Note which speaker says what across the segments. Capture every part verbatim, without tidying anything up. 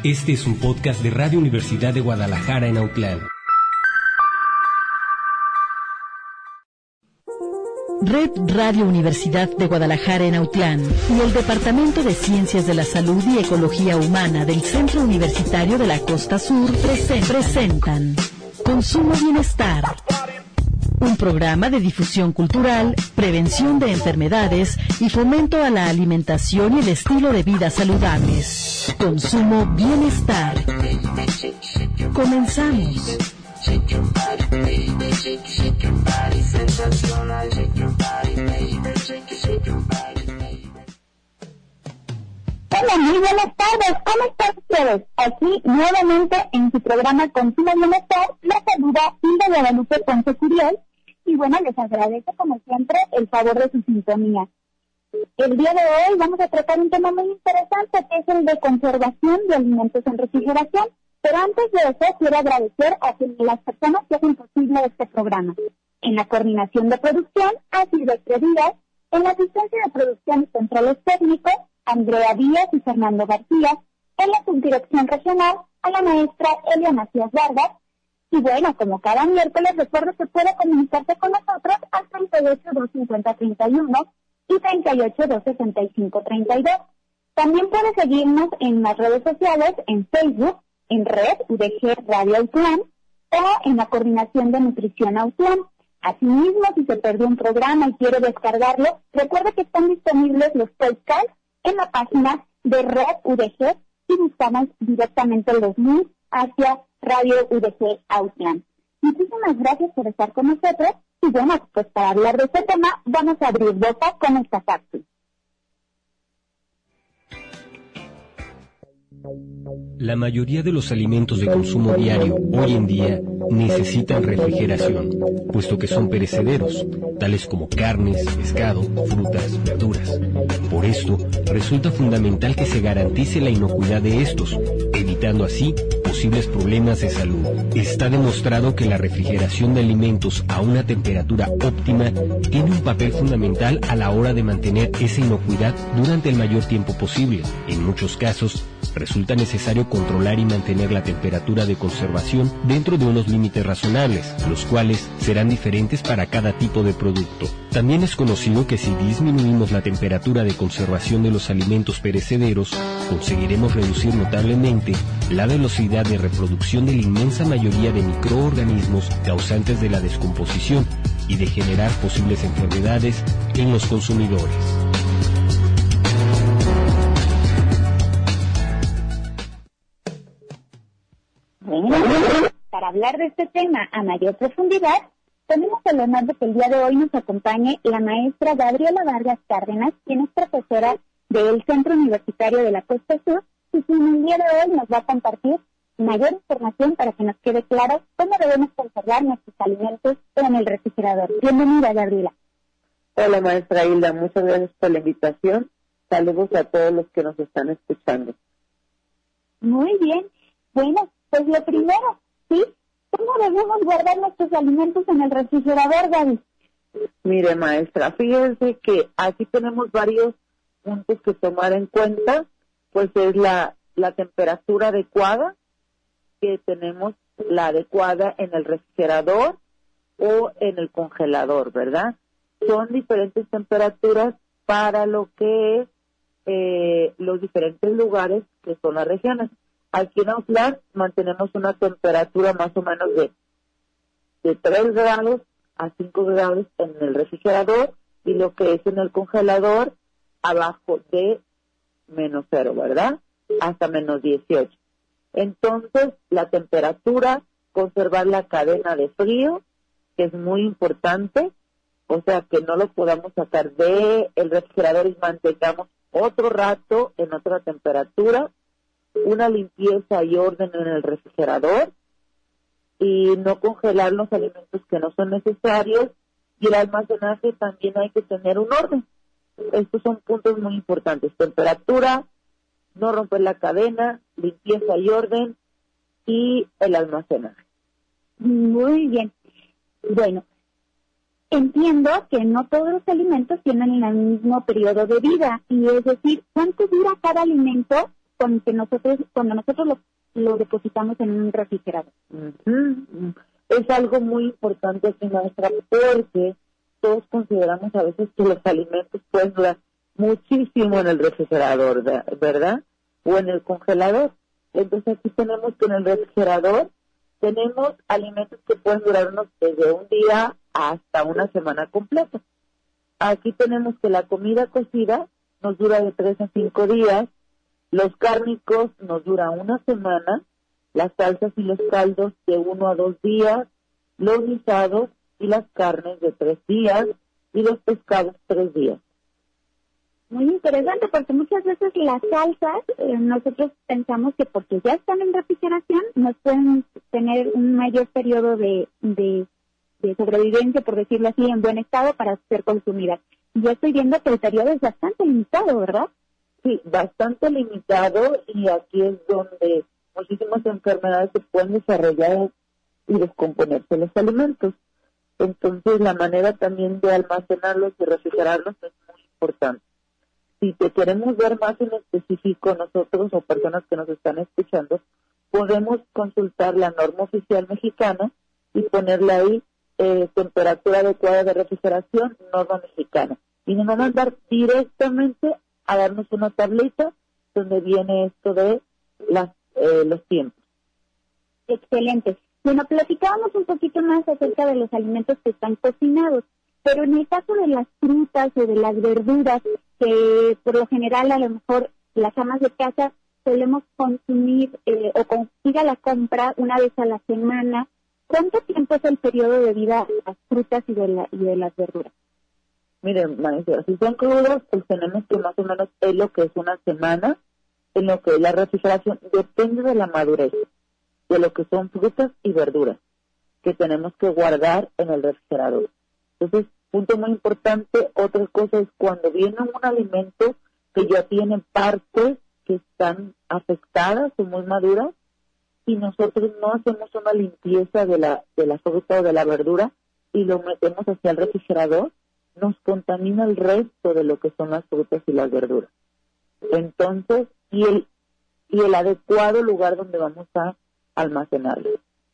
Speaker 1: Este es un podcast de Radio Universidad de Guadalajara en Autlán.
Speaker 2: Red Radio Universidad de Guadalajara en Autlán y el Departamento de Ciencias de la Salud y Ecología Humana del Centro Universitario de la Costa Sur presen- presentan Consumo Bienestar, un programa de difusión cultural, prevención de enfermedades y fomento a la alimentación y el estilo de vida saludables. Consumo Bienestar. Comenzamos.
Speaker 3: Hola, muy buenas tardes. ¿Cómo están ustedes? Aquí nuevamente en su programa Consumo Bienestar, les saluda Hilda Guadalupe Ponce Curiel y bueno, les agradezco como siempre el favor de su sintonía. El día de hoy vamos a tratar un tema muy interesante que es el de conservación de alimentos en refrigeración. Pero antes de eso, quiero agradecer a las personas que hacen posible este programa. En la coordinación de producción, Silvestre Díaz. En la asistencia de producción y controles técnicos, Andrea Díaz y Fernando García. En la subdirección regional, a la maestra Elia Macías Vargas. Y bueno, como cada miércoles, recuerdo que puede comunicarse con nosotros al treinta y ocho, dos cincuenta, treinta y uno y treinta y ocho, dos sesenta y cinco, treinta y dos. También puede seguirnos en las redes sociales, en Facebook, en Red U D G Radio Autlán o en la Coordinación de Nutrición Autlán. Asimismo, si se perdió un programa y quiere descargarlo, recuerde que están disponibles los podcasts en la página de Red U D G y buscamos directamente los links hacia Radio U D G Autlán. Muchísimas gracias por estar con nosotros y bueno, pues para hablar de este tema vamos a abrir boca con esta cápsula.
Speaker 1: La mayoría de los alimentos de consumo diario hoy en día necesitan refrigeración, puesto que son perecederos, tales como carnes, pescado, frutas, verduras. Por esto, resulta fundamental que se garantice la inocuidad de estos, evitando así posibles problemas de salud. Está demostrado que la refrigeración de alimentos a una temperatura óptima tiene un papel fundamental a la hora de mantener esa inocuidad durante el mayor tiempo posible. En muchos casos, resulta necesario controlar y mantener la temperatura de conservación dentro de unos límites razonables, los cuales serán diferentes para cada tipo de producto. También es conocido que si disminuimos la temperatura de conservación de los alimentos perecederos, conseguiremos reducir notablemente la velocidad de reproducción de la inmensa mayoría de microorganismos causantes de la descomposición y de generar posibles enfermedades en los consumidores.
Speaker 3: Para hablar de este tema a mayor profundidad, tenemos el honor de que el día de hoy nos acompañe la maestra Gabriela Vargas Cárdenas, quien es profesora del Centro Universitario de la Costa Sur, y quien el día de hoy nos va a compartir mayor información para que nos quede claro cómo debemos conservar nuestros alimentos en el refrigerador. Bienvenida, Gabriela.
Speaker 4: Hola, maestra Hilda, muchas gracias por la invitación. Saludos a todos los que nos están escuchando.
Speaker 3: Muy bien. Bueno, pues lo primero, ¿sí? ¿Cómo debemos guardar nuestros alimentos en el refrigerador, Gaby?
Speaker 4: Mire, maestra, fíjense que aquí tenemos varios puntos que tomar en cuenta, pues es la, la temperatura adecuada, que tenemos la adecuada en el refrigerador o en el congelador, ¿verdad? Son diferentes temperaturas para lo que es eh, los diferentes lugares que son las regiones. Aquí en Autlán mantenemos una temperatura más o menos de, de tres grados a cinco grados en el refrigerador y lo que es en el congelador abajo de menos cero, ¿verdad? Hasta menos dieciocho. Entonces, la temperatura, conservar la cadena de frío, que es muy importante, o sea, que no lo podamos sacar del refrigerador y mantengamos otro rato en otra temperatura, una limpieza y orden en el refrigerador y no congelar los alimentos que no son necesarios y el almacenaje también hay que tener un orden. Estos son puntos muy importantes: temperatura, no romper la cadena, limpieza y orden y el almacenaje.
Speaker 3: Muy bien. Bueno, entiendo que no todos los alimentos tienen el mismo periodo de vida y es decir, ¿cuánto dura cada alimento con que nosotros, cuando nosotros lo, lo depositamos en un refrigerador?
Speaker 4: Uh-huh. Es algo muy importante aquí, maestra, porque todos consideramos a veces que los alimentos pueden durar muchísimo en el refrigerador, ¿verdad? O en el congelador. Entonces aquí tenemos que en el refrigerador tenemos alimentos que pueden durarnos desde un día hasta una semana completa. Aquí tenemos que la comida cocida nos dura de tres a cinco días, los cárnicos nos dura una semana, las salsas y los caldos de uno a dos días, los guisados y las carnes de tres días y los pescados tres días.
Speaker 3: Muy interesante, porque muchas veces las salsas, eh, nosotros pensamos que porque ya están en refrigeración, nos pueden tener un mayor periodo de, de, de sobrevivencia, por decirlo así, en buen estado para ser consumidas. Y yo estoy viendo que el periodo es bastante limitado, ¿verdad?
Speaker 4: Sí, bastante limitado, y aquí es donde muchísimas enfermedades se pueden desarrollar y descomponerse los alimentos. Entonces, la manera también de almacenarlos y refrigerarlos es muy importante. Si te queremos ver más en específico, nosotros o personas que nos están escuchando, podemos consultar la norma oficial mexicana y ponerle ahí eh, temperatura adecuada de refrigeración, norma mexicana. Y nos van a mandar directamente a darnos una tablita donde viene esto de las, eh, los tiempos.
Speaker 3: Excelente. Bueno, platicábamos un poquito más acerca de los alimentos que están cocinados, pero en el caso de las frutas o de las verduras, que por lo general a lo mejor las amas de casa solemos consumir eh, o consiga la compra una vez a la semana, ¿cuánto tiempo es el periodo de vida de las frutas y de, la, y de las verduras?
Speaker 4: Miren, maestra, si son crudas, pues tenemos que más o menos es lo que es una semana, en lo que la refrigeración depende de la madurez, de lo que son frutas y verduras, que tenemos que guardar en el refrigerador. Entonces, punto muy importante, otra cosa es cuando viene un alimento que ya tiene partes que están afectadas o muy maduras, y nosotros no hacemos una limpieza de la, de la fruta o de la verdura y lo metemos hacia el refrigerador, nos contamina el resto de lo que son las frutas y las verduras. Entonces, y el, y el adecuado lugar donde vamos a almacenarlo.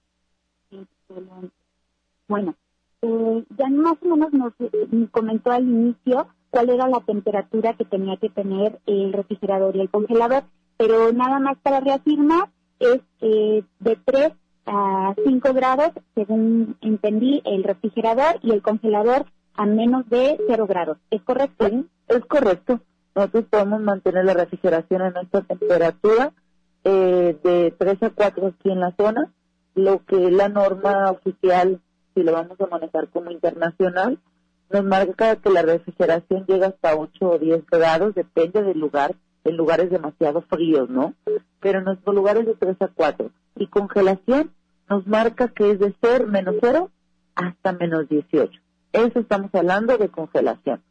Speaker 3: Bueno, eh, ya más o menos nos comentó al inicio cuál era la temperatura que tenía que tener el refrigerador y el congelador, pero nada más para reafirmar, es eh, de tres a cinco grados, según entendí, el refrigerador, y el congelador a menos de cero grados. ¿Es correcto?
Speaker 4: Sí, es correcto. Nosotros podemos mantener la refrigeración en esta temperatura eh, de tres a cuatro aquí en la zona, lo que la norma oficial, si lo vamos a manejar como internacional, nos marca que la refrigeración llega hasta ocho o diez grados, depende del lugar, en lugares demasiado fríos, ¿no? Pero en nuestros lugares de tres a cuatro. Y congelación nos marca que es de ser menos cero hasta menos dieciocho. Eso estamos hablando de congelación.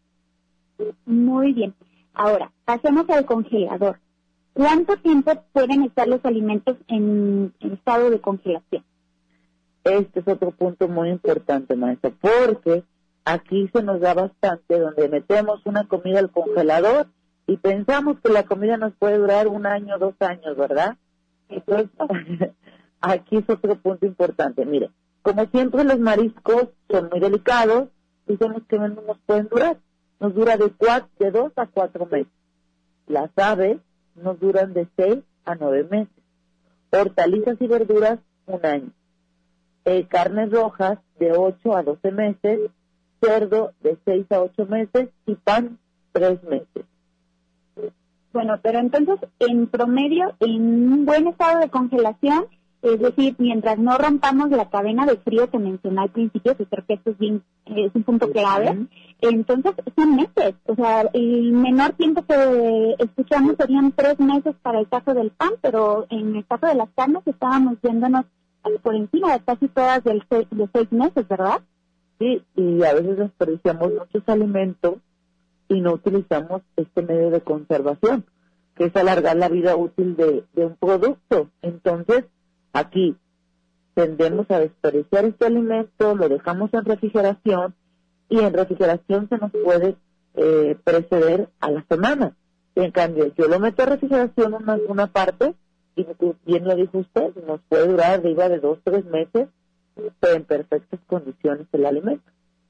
Speaker 3: Muy bien. Ahora, pasemos al congelador. ¿Cuánto tiempo pueden estar los alimentos en, en estado de congelación?
Speaker 4: Este es otro punto muy importante, maestra, porque aquí se nos da bastante donde metemos una comida al congelador y pensamos que la comida nos puede durar un año, dos años, ¿verdad? Entonces, aquí es otro punto importante. Mire, como siempre los mariscos son muy delicados, decimos que no nos pueden durar. Nos dura de, cuatro, de dos a cuatro meses. Las aves nos duran de seis a nueve meses. Hortalizas y verduras, un año. Eh, carnes rojas, de ocho a doce meses. Cerdo, de seis a ocho meses. Y pan, tres meses.
Speaker 3: Bueno, pero entonces, en promedio, en un buen estado de congelación, es decir, mientras no rompamos la cadena de frío que mencioné al principio, que creo que esto es, bien, es un punto clave, entonces son meses. O sea, el menor tiempo que escuchamos serían tres meses para el caso del pan, pero en el caso de las carnes estábamos yéndonos por encima de casi todas del seis, de seis meses, ¿verdad?
Speaker 4: Sí, y a veces desperdiciamos muchos alimentos y no utilizamos este medio de conservación, que es alargar la vida útil de, de un producto. Entonces, aquí tendemos a desperdiciar este alimento, lo dejamos en refrigeración y en refrigeración se nos puede eh, preceder a la semana. En cambio, yo lo meto a refrigeración una, una parte, y bien lo dijo usted, nos puede durar arriba de dos, tres meses, pero en perfectas condiciones el alimento.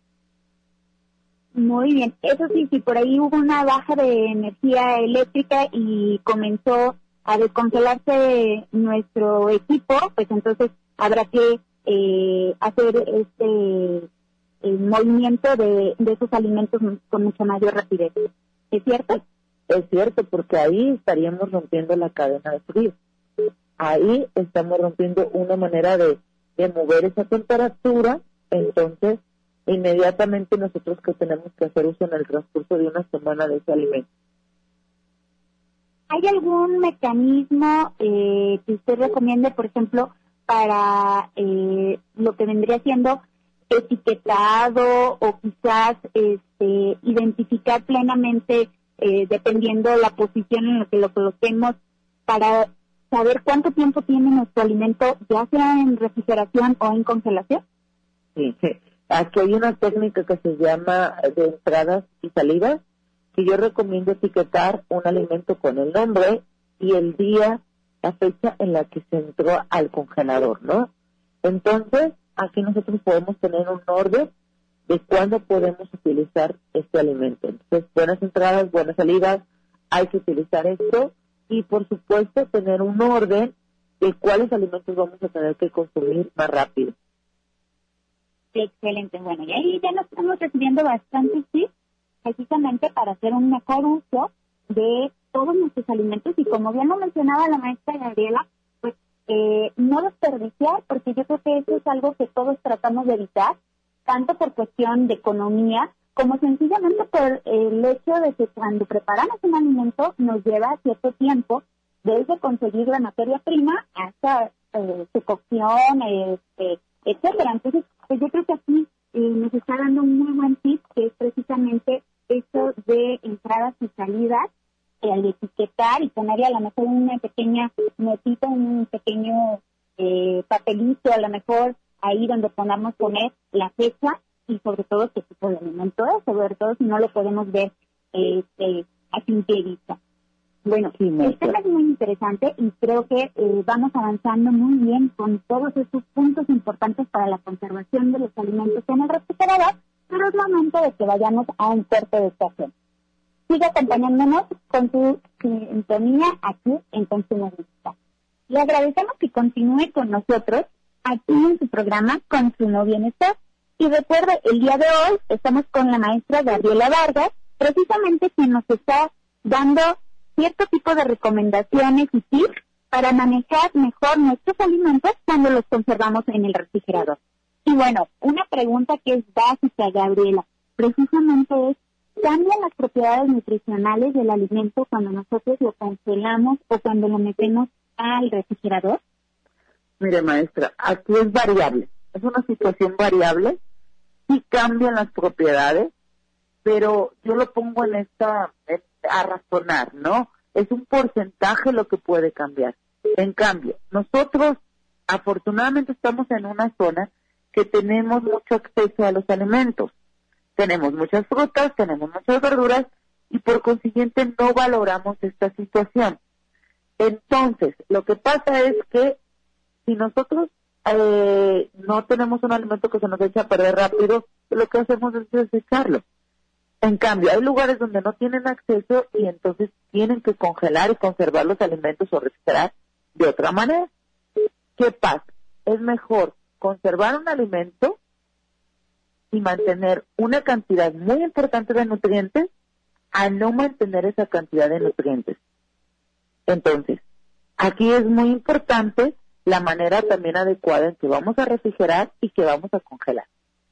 Speaker 3: Muy bien. Eso sí, si por ahí hubo una baja de energía eléctrica y comenzó a descongelarse nuestro equipo, pues entonces habrá que eh, hacer este el movimiento de, de esos alimentos con mucha mayor rapidez. ¿Es cierto?
Speaker 4: Es cierto, porque ahí estaríamos rompiendo la cadena de frío. Ahí estamos rompiendo una manera de, de mover esa temperatura, entonces inmediatamente nosotros que tenemos que hacer uso en el transcurso de una semana de ese alimento.
Speaker 3: ¿Hay algún mecanismo eh, que usted recomiende, por ejemplo, para eh, lo que vendría siendo etiquetado o quizás este, identificar plenamente, eh, dependiendo la posición en la que lo coloquemos, para saber cuánto tiempo tiene nuestro alimento, ya sea en refrigeración o en congelación?
Speaker 4: Sí, sí. Aquí hay una técnica que se llama de entradas y salidas, que yo recomiendo etiquetar un alimento con el nombre y el día, la fecha en la que se entró al congelador, ¿no? Entonces, aquí nosotros podemos tener un orden de cuándo podemos utilizar este alimento. Entonces, buenas entradas, buenas salidas, hay que utilizar esto y, por supuesto, tener un orden de cuáles alimentos vamos a tener que consumir más rápido.
Speaker 3: Excelente. Bueno, y ahí ya nos estamos recibiendo bastantes tips precisamente para hacer un mejor uso de todos nuestros alimentos y, como bien lo mencionaba la maestra Gabriela, pues eh, no desperdiciar, porque yo creo que eso es algo que todos tratamos de evitar, tanto por cuestión de economía como sencillamente por el hecho de que cuando preparamos un alimento nos lleva cierto tiempo desde conseguir la materia prima hasta eh, su cocción, este, etcétera. Entonces, pues yo creo que aquí eh, nos está dando un muy buen tip, que es precisamente esto de entradas y salidas, eh, al etiquetar y ponerle a lo mejor una pequeña notita, un pequeño eh, papelito, a lo mejor ahí donde podamos poner la fecha y sobre todo qué tipo de alimento es, sobre todo si no lo podemos ver este, a simple vista. Bueno, sí, el tema es muy interesante y creo que eh, vamos avanzando muy bien con todos estos puntos importantes para la conservación de los alimentos en el refrigerador, pero es momento de que vayamos a un corte de estación. Siga acompañándonos con su sintonía aquí en Consumo Digital. Le agradecemos que continúe con nosotros aquí en su programa Consumo Bienestar. Y recuerde, el día de hoy estamos con la maestra Gabriela Vargas, precisamente quien nos está dando cierto tipo de recomendaciones y tips para manejar mejor nuestros alimentos cuando los conservamos en el refrigerador. Y bueno, una pregunta que es básica, Gabriela, precisamente es, ¿cambian las propiedades nutricionales del alimento cuando nosotros lo congelamos o cuando lo metemos al refrigerador?
Speaker 4: Mire, maestra, aquí es variable, es una situación variable, sí cambian las propiedades, pero yo lo pongo en esta, en, a razonar, ¿no? Es un porcentaje lo que puede cambiar. En cambio, nosotros afortunadamente estamos en una zona que tenemos mucho acceso a los alimentos. Tenemos muchas frutas, tenemos muchas verduras y por consiguiente no valoramos esta situación. Entonces, lo que pasa es que si nosotros eh, no tenemos un alimento que se nos echa a perder rápido, lo que hacemos es desecharlo. En cambio, hay lugares donde no tienen acceso y entonces tienen que congelar y conservar los alimentos o refrigerar de otra manera. ¿Qué pasa? Es mejor conservar un alimento y mantener una cantidad muy importante de nutrientes a no mantener esa cantidad de nutrientes. Entonces, aquí es muy importante la manera también adecuada en que vamos a refrigerar y que vamos a congelar.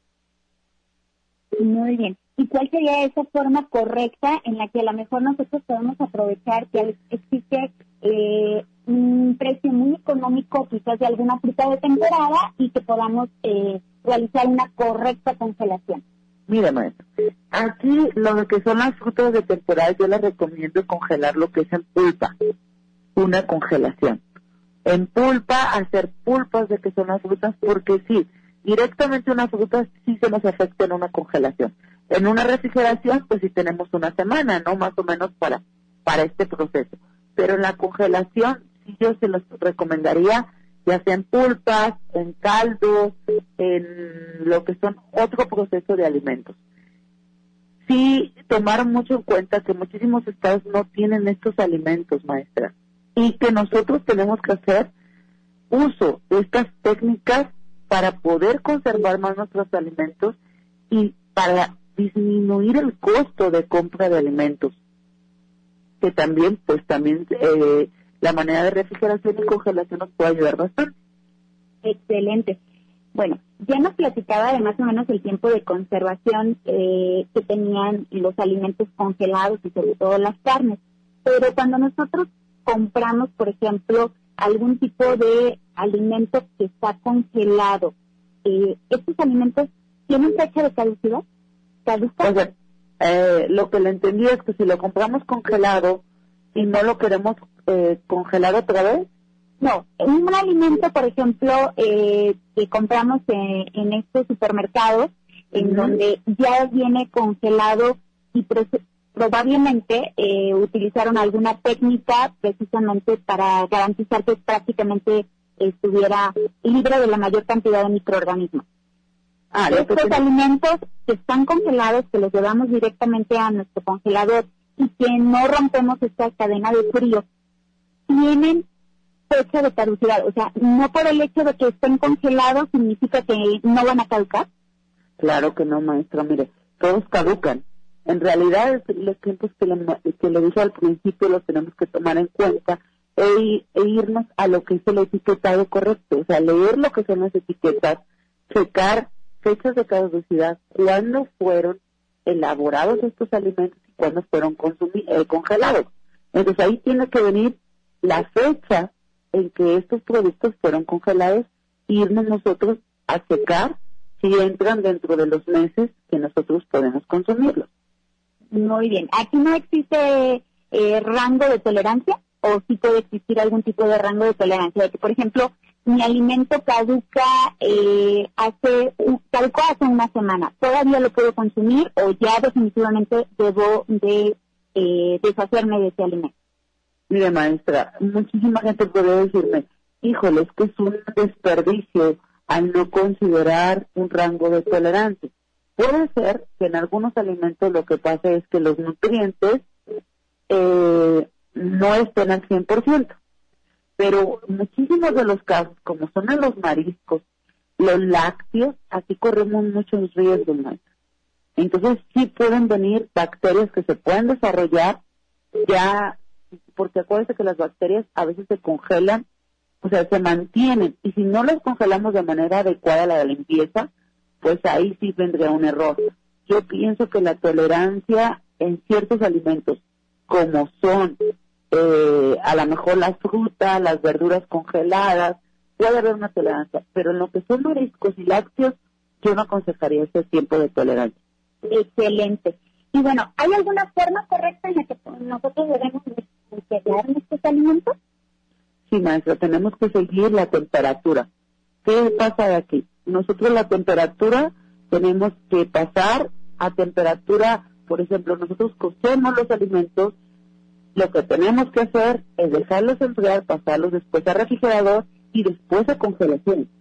Speaker 3: Muy bien. ¿Y cuál sería esa forma correcta en la que a lo mejor nosotros podemos aprovechar que existe eh, un precio muy económico quizás de alguna fruta de temporada y que podamos eh, realizar una correcta congelación?
Speaker 4: Mira, maestro, aquí lo que son las frutas de temporada yo les recomiendo congelar lo que es en pulpa, una congelación. En pulpa, hacer pulpas de que son las frutas, porque sí, directamente una fruta sí se nos afecta en una congelación. En una refrigeración, pues sí tenemos una semana, ¿no? Más o menos para para este proceso. Pero en la congelación, sí yo se los recomendaría, ya sea en pulpas, en caldos, en lo que son otro proceso de alimentos. Sí, tomaron mucho en cuenta que muchísimos estados no tienen estos alimentos, maestra, y que nosotros tenemos que hacer uso de estas técnicas para poder conservar más nuestros alimentos y para disminuir el costo de compra de alimentos, que también, pues también eh, la manera de refrigeración y congelación nos puede ayudar bastante.
Speaker 3: Excelente. Bueno, ya nos platicaba de más o menos el tiempo de conservación eh, que tenían los alimentos congelados y sobre todo las carnes, pero cuando nosotros compramos, por ejemplo, algún tipo de alimento que está congelado, eh, ¿estos alimentos tienen fecha de caducidad? ¿Caduca?
Speaker 4: O sea, eh, lo que le entendí es que si lo compramos congelado y no lo queremos eh, congelar otra vez.
Speaker 3: No, un alimento, por ejemplo, eh, que compramos en, en estos supermercados, en uh-huh. donde ya viene congelado y pro- probablemente eh, utilizaron alguna técnica precisamente para garantizar que prácticamente estuviera libre de la mayor cantidad de microorganismos. Ah, estos que... alimentos que están congelados, que los llevamos directamente a nuestro congelador y que no rompemos esta cadena de frío, tienen fecha de caducidad. O sea, no por el hecho de que estén congelados significa que no van a caducar.
Speaker 4: Claro que no, maestra. Mire, todos caducan. En realidad, los tiempos que le, que le dije al principio los tenemos que tomar en cuenta e, e irnos a lo que es el etiquetado correcto. O sea, leer lo que son las etiquetas, checar fechas de caducidad, cuándo fueron elaborados estos alimentos y cuándo fueron consumi- eh, congelados. Entonces ahí tiene que venir la fecha en que estos productos fueron congelados e irnos nosotros a checar si entran dentro de los meses que nosotros podemos consumirlos.
Speaker 3: Muy bien. ¿Aquí no existe eh, rango de tolerancia o sí puede existir algún tipo de rango de tolerancia? De que, por ejemplo, mi alimento caduca eh, hace caducó hace una semana, ¿todavía lo puedo consumir o ya definitivamente debo de eh, deshacerme de ese alimento?
Speaker 4: Mire, maestra, muchísima gente puede decirme, híjole, es que es un desperdicio al no considerar un rango de tolerancia. Puede ser que en algunos alimentos lo que pasa es que los nutrientes eh, no estén al cien por ciento, pero muchísimos de los casos, como son en los mariscos, los lácteos, aquí corremos muchos riesgos, maestra. Entonces sí pueden venir bacterias que se pueden desarrollar ya, porque acuérdense que las bacterias a veces se congelan, o sea, se mantienen, y si no las congelamos de manera adecuada a la limpieza, pues ahí sí vendría un error. Yo pienso que la tolerancia en ciertos alimentos, como son eh, a lo mejor las frutas, las verduras congeladas, puede haber una tolerancia, pero en lo que son mariscos y lácteos, yo no aconsejaría ese tiempo de tolerancia.
Speaker 3: Excelente. Y bueno, ¿hay alguna forma correcta en la que nosotros debemos congelar nuestros alimentos?
Speaker 4: Sí, maestra, tenemos que seguir la temperatura. ¿Qué pasa de aquí? Nosotros la temperatura tenemos que pasar a temperatura, por ejemplo, nosotros cocemos los alimentos, lo que tenemos que hacer es dejarlos enfriar, pasarlos después al refrigerador y después a congelación.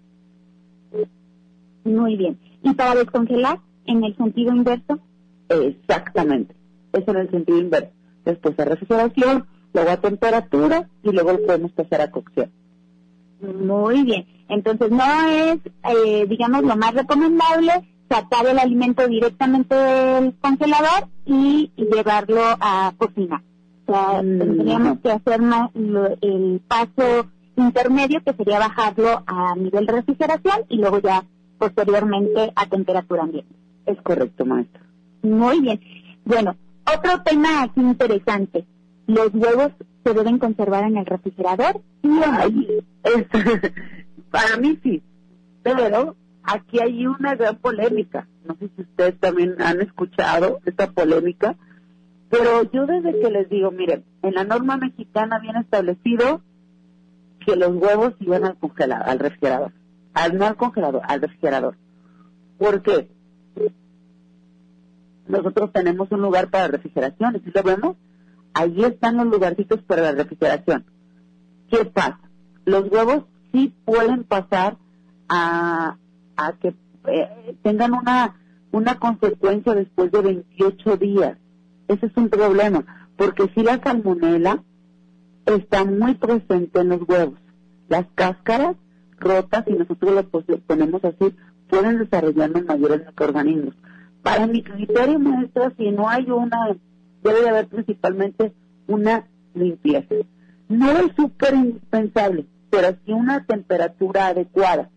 Speaker 3: Muy bien. ¿Y para descongelar en el sentido inverso?
Speaker 4: Exactamente, es en el sentido inverso. Después a refrigeración, luego a temperatura y luego lo podemos pasar a cocción.
Speaker 3: Muy bien. Entonces no es, eh, digamos, lo más recomendable sacar el alimento directamente del congelador y llevarlo a cocina. O sea, mm, tendríamos no. que hacer más lo, el paso intermedio, que sería bajarlo a nivel de refrigeración y luego ya posteriormente a temperatura ambiente.
Speaker 4: Es correcto, maestra.
Speaker 3: Muy bien. Bueno, otro tema aquí interesante. ¿Los huevos se deben conservar en el refrigerador?
Speaker 4: Sí, ay, es, para mí sí, pero aquí hay una gran polémica. No sé si ustedes también han escuchado esta polémica, pero yo desde que les digo, miren, en la norma mexicana viene establecido que los huevos iban al congelador, al refrigerador, al no al congelador, al refrigerador. ¿Por qué? Nosotros tenemos un lugar para refrigeración, ¿sí lo vemos? Ahí están los lugarcitos para la refrigeración. ¿Qué pasa? Los huevos sí pueden pasar a, a que eh, tengan una, una consecuencia después de veintiocho días. Ese es un problema, porque si la salmonela está muy presente en los huevos. Las cáscaras rotas, si nosotros las ponemos así, pueden desarrollarnos mayores microorganismos. Para mi criterio, maestra, si no hay una, debe de haber principalmente una limpieza. No es súper indispensable, pero sí una temperatura adecuada.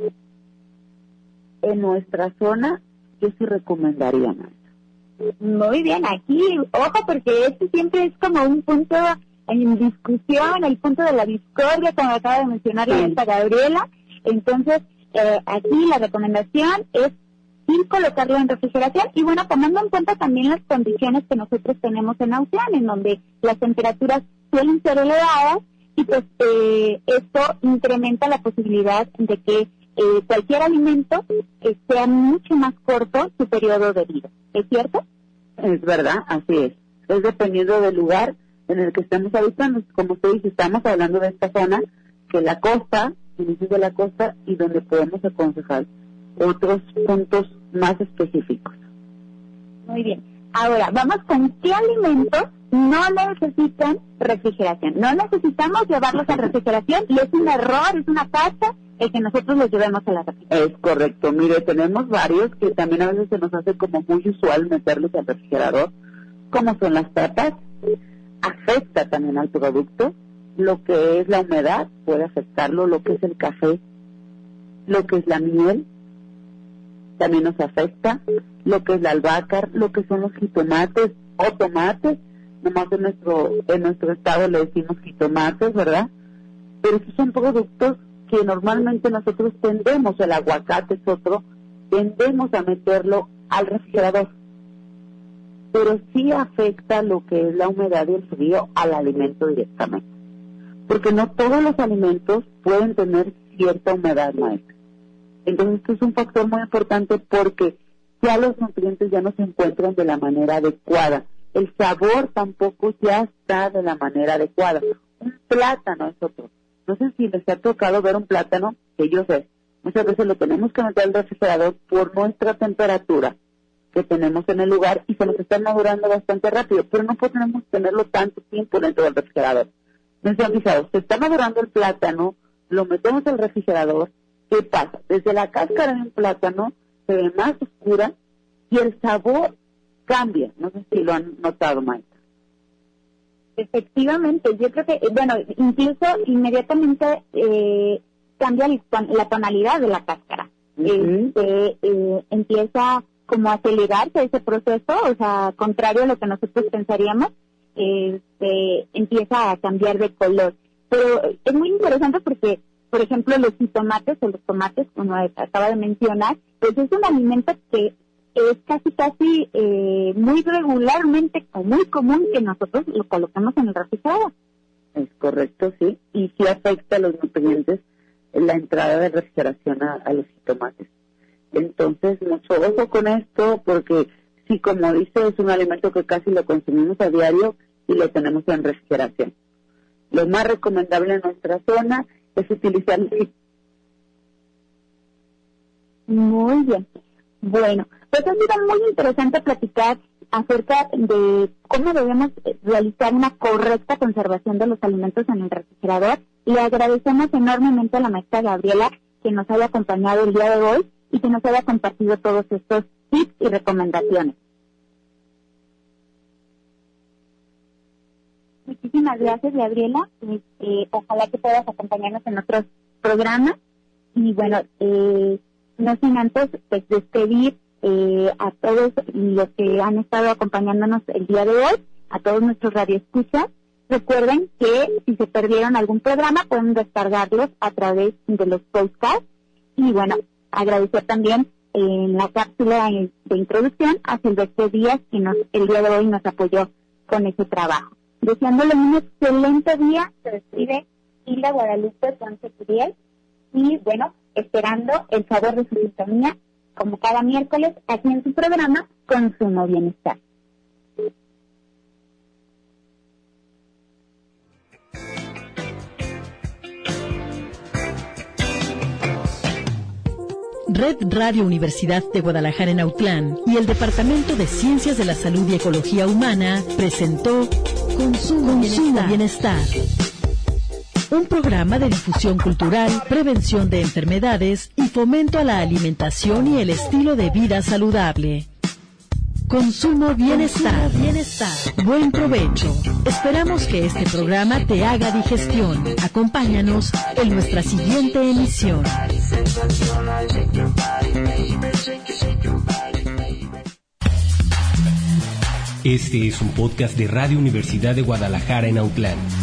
Speaker 4: En nuestra zona, yo sí recomendaría, maestra.
Speaker 3: Muy bien, aquí, ojo, porque este siempre es como un punto en discusión, el punto de la discordia, como acaba de mencionar la maestra Gabriela. Entonces, eh, aquí la recomendación es sí colocarlo en refrigeración y bueno, tomando en cuenta también las condiciones que nosotros tenemos en Autlán, en donde las temperaturas suelen ser elevadas y pues eh, esto incrementa la posibilidad de que eh, cualquier alimento eh, sea mucho más corto su periodo de vida. ¿Es cierto?
Speaker 4: Es verdad, así es. Es dependiendo del lugar en el que estemos habitando. Como usted dice, estamos hablando de esta zona, que la costa, inicios de la costa, y donde podemos aconsejar otros puntos más específicos.
Speaker 3: Muy bien. Ahora, vamos con qué alimentos no necesitan refrigeración. No necesitamos llevarlos a refrigeración y es un error, es una falta el que nosotros los llevemos a la refrigeración.
Speaker 4: Es correcto. Mire, tenemos varios que también a veces se nos hace como muy usual meterlos al refrigerador, como son las papas. Afecta también al producto. Lo que es la humedad puede afectarlo, lo que es el café, lo que es la miel también nos afecta, lo que es la albahaca, lo que son los jitomates o tomates, nomás en nuestro en nuestro estado le decimos jitomates, ¿verdad? Pero esos son productos que normalmente nosotros tendemos, el aguacate es otro, tendemos a meterlo al refrigerador, pero sí afecta lo que es la humedad y el frío al alimento directamente, porque no todos los alimentos pueden tener cierta humedad, maestra. Entonces esto es un factor muy importante porque ya los nutrientes ya no se encuentran de la manera adecuada. El sabor tampoco ya está de la manera adecuada. Un plátano es otro. No sé si les ha tocado ver un plátano, que yo sé, muchas veces lo tenemos que meter al refrigerador por nuestra temperatura que tenemos en el lugar y se nos está madurando bastante rápido, pero no podemos tenerlo tanto tiempo dentro del refrigerador. ¿No se han fijado? Se está madurando el plátano, lo metemos al refrigerador. ¿Qué pasa? Desde la cáscara de un plátano se ve más oscura y el sabor cambia. No sé si lo han notado, maestra.
Speaker 3: Efectivamente, yo creo que, bueno, incluso inmediatamente eh, cambia el, la tonalidad de la cáscara. Uh-huh. Este, eh, empieza como a acelerarse ese proceso, o sea, contrario a lo que nosotros pensaríamos, este, empieza a cambiar de color. Pero es muy interesante porque, por ejemplo, los jitomates o los tomates, como acaba de mencionar, pues es un alimento que es casi, casi eh, muy regularmente o muy común que nosotros lo coloquemos en el refrigerador.
Speaker 4: Es correcto, sí, y sí afecta a los nutrientes en la entrada de refrigeración a, a los jitomates. Entonces, mucho ojo con esto, porque sí, como dice, es un alimento que casi lo consumimos a diario y lo tenemos en refrigeración. Lo más recomendable en nuestra zona es utilizar...
Speaker 3: Muy bien. Bueno, pues ha sido muy interesante platicar acerca de cómo debemos realizar una correcta conservación de los alimentos en el refrigerador. Le agradecemos enormemente a la maestra Gabriela que nos haya acompañado el día de hoy y que nos haya compartido todos estos tips y recomendaciones. Muchísimas gracias, Gabriela. Eh, ojalá que puedas acompañarnos en otros programas. Y bueno, eh, no sin antes pues, despedir eh, a todos los que han estado acompañándonos el día de hoy, a todos nuestros radioescuchas. Recuerden que si se perdieron algún programa pueden descargarlos a través de los podcasts. Y bueno, agradecer también en la cápsula de introducción a Silvestre Díaz, que nos, el día de hoy nos apoyó con ese trabajo. Deseándole un excelente día, se despide Hilda Guadalupe Ponce Curiel. Y bueno, esperando el favor de su sintonía, como cada miércoles, aquí en su programa Consumo Bienestar.
Speaker 2: Red Radio Universidad de Guadalajara en Autlán y el Departamento de Ciencias de la Salud y Ecología Humana presentó Consumo, Consumo Bienestar. Un programa de difusión cultural, prevención de enfermedades y fomento a la alimentación y el estilo de vida saludable. Consumo Bienestar. Bienestar. Buen provecho. Esperamos que este programa te haga digestión. Acompáñanos en nuestra siguiente emisión.
Speaker 1: Este es un podcast de Radio Universidad de Guadalajara en Autlán.